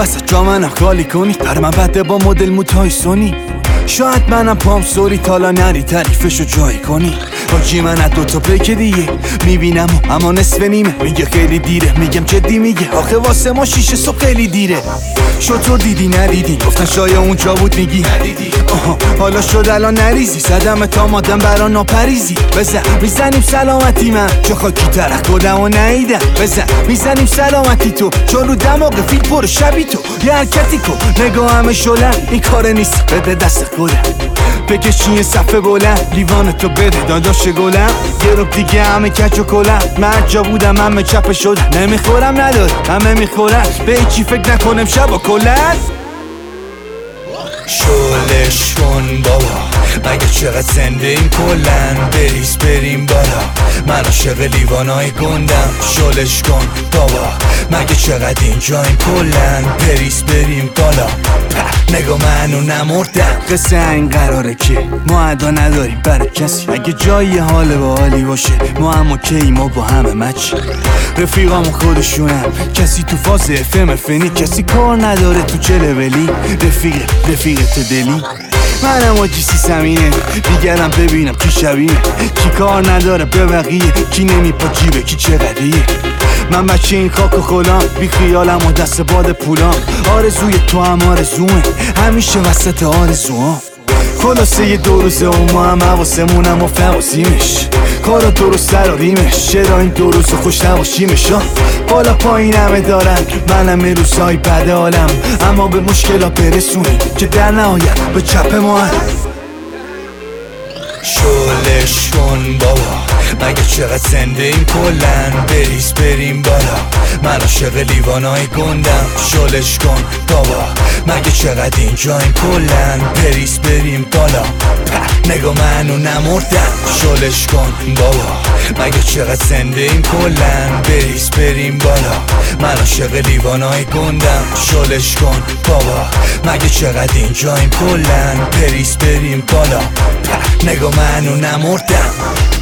وسط جا منم خالی کنی، بر من بده با مدل موتای سونی. شاید منم پام سوری تالا نری تعریفشو جایی کنی. حاجی من از دوتا پیک دیگه میبینم اما نصف نیمه. میگه خیلی دیره، میگم جدی میگه آخه واسه ما 6 صبح خیلی دیره. شطور دیدی ندیدی، گفتن شاید اونجا بود میگی ندیدی. حالا شد الان نریزی، صدم تا مادم برا ناپریزی. بزن میزنیم سلامتی من چون خاکی ترک کدم و نهیدم. بزن میزنیم سلامتی تو چون رو دماغ فیل پر شبی تو. یه حرکتی کن نگاه همه شلن، این کار نیست بده دست خودم. بکشی یه صفحه بلند، لیوان تو بده داداش گلم. یه رو دیگه همه کج و کلم، من جا بودم همه چپه شدم. نمیخورم نداره همه میخورن، به هیچی فکر نکنم شب و کلن. شلش کن بابا مگه چقدر زنده این کلن. بریز بریم بالا من عاشق لیوانای گندم. شلش کن بابا مگه چقدر اینجا این کلن. بریز بریم بالا نگاه منو نمردم. قصه این قراره که ما ادا نداریم برای کسی. اگه جایی حال با حالی باشه ما هم اوکی، ما با همه مچ. رفیقامو خودشونم، کسی تو فاز FM فنی، کسی کار نداره تو چه لولی. رفیقت دلی منم آجی سیسمینه، دیگرم ببینم کی شبیه. کی کار نداره به بقیه، کی نمیپا جیبه کی چقدریه. من بچه این خاک و خلام، بی خیالم و دست باد پولام. آرزوی تو هم آرزومه، همیشه وسط آرزوام. خلاصه یه 2 روزه و ما هم حواسمونم و فواسیمش. کارا درست داریمش، چرا این 2 روز خوش نباشیمش. بالا پایین همه دارن، منم یه روزهای بد حالم. اما به مشکلات برسونیم که در نهایت به چپ ما هم. شلش کن بابا مگه چقدر زنده این کلن. بریز بریم بالا من عاشق لیوانای گندم. شلش کن بابا مگه چقدر اینجا این کلن. بریز بریم بالا نگاه منو نمردم. شلش کن بابا مگه چقدر زنده این کلن. بریز بریم بالا من عاشق لیوانای گندم. شلش کن بابا مگه چقدر اینجا این کلن. بریز بریم بالا نگاه منو نمردم.